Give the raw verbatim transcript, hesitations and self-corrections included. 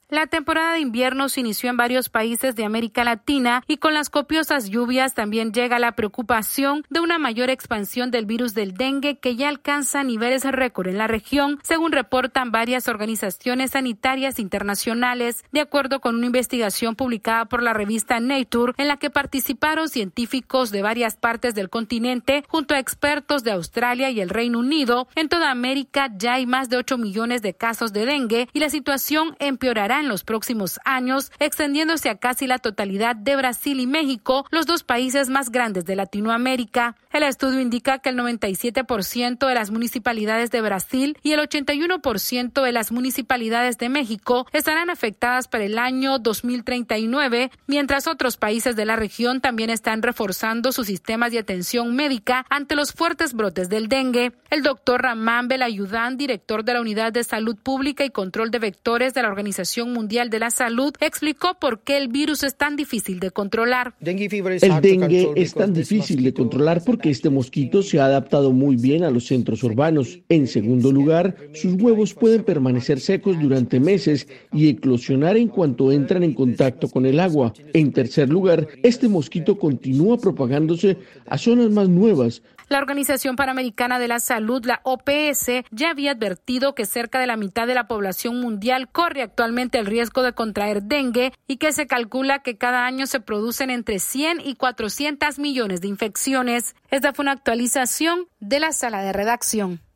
La temporada de invierno se inició en varios países de América Latina y con las copiosas lluvias también llega la preocupación de una mayor expansión del virus del dengue que ya alcanza niveles récord en la región, según reportan varias organizaciones sanitarias internacionales, de acuerdo con una investigación publicada por la revista Nature, en la que participaron científicos de varias partes del continente junto a expertos de Australia y el Reino Unido. En toda América ya hay más de ocho millones de casos de dengue y la situación empeorará en los próximos años, extendiéndose a casi la totalidad de Brasil y México, los dos países más grandes de Latinoamérica. El estudio indica que el noventa y siete por ciento de las municipalidades de Brasil y el ochenta y uno por ciento de las municipalidades de México estarán afectadas para el año dos mil treinta y nueve, mientras otros países de la región también están reforzando sus sistemas de atención médica ante los fuertes brotes del dengue. El doctor Ramán Belayudán, director de la Unidad de Salud Pública y Control de Vectores de la Organización Mundial de la Salud, explicó por qué el virus es tan difícil de controlar. El dengue es tan difícil de controlar porque este mosquito se ha adaptado muy bien a los centros urbanos. En segundo lugar, sus huevos pueden permanecer secos durante meses y eclosionar en cuanto entran en contacto con el agua. En tercer lugar, este mosquito continúa propagándose a zonas más nuevas. La Organización Panamericana de la Salud, la O P S, ya había advertido que cerca de la mitad de la población mundial corre actualmente el riesgo de contraer dengue y que se calcula que cada año se producen entre cien y cuatrocientos millones de infecciones. Esta fue una actualización de la sala de redacción.